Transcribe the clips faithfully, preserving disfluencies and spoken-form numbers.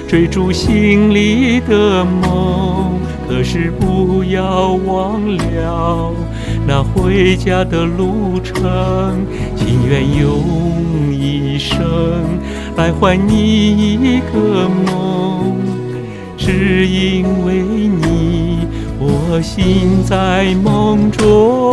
追逐心里的梦。可是不要忘了那回家的路程，情愿用一生来换你一个梦，只因为你，我心在梦中。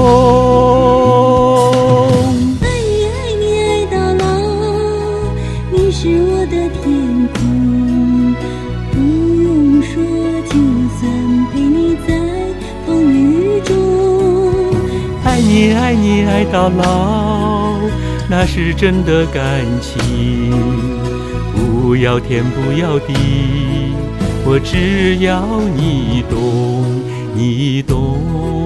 爱你爱你爱到老，你是我的天空，不用说，就算陪你在风雨中。 爱你爱你爱到老，那是真的感情，不要天不要地，我只要你懂，你懂。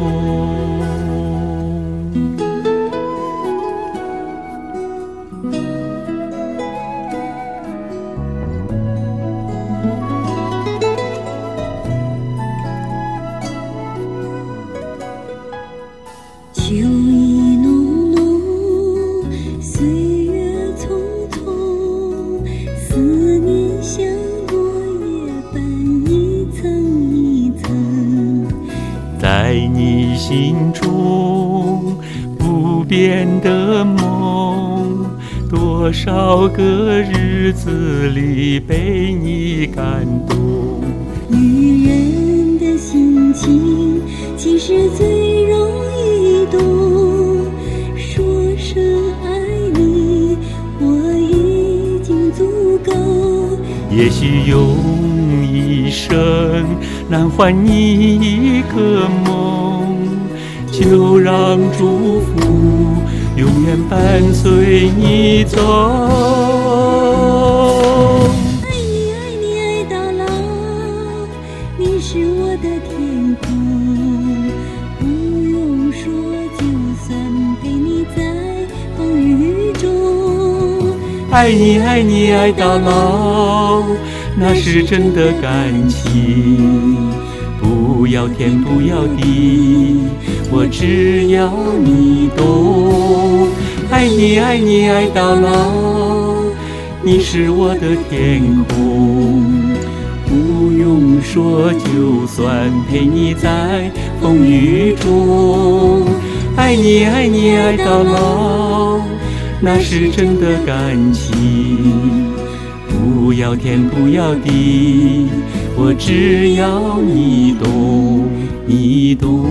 秋意浓浓，岁月匆匆，思念像落叶般一层一层， 在你心中不变的梦，多少个日子里被你感动。 女人的心情其实最容易懂，说声爱你我已经足够。 也许用一生难换你一个梦，就让祝福永远伴随你走。 爱你爱你爱到老，你是我的天空，不用说，就算陪你在风雨中。 爱你爱你爱到老，那是真的感情，不要天不要地，我只要你懂。爱你爱你爱到老，你是我的天空，不用说，就算陪你在风雨中。爱你爱你爱到老，那是真的感情，不要天不要地，我只要你懂，你懂。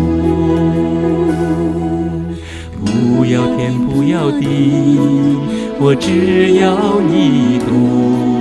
不要天不要地，我只要你懂。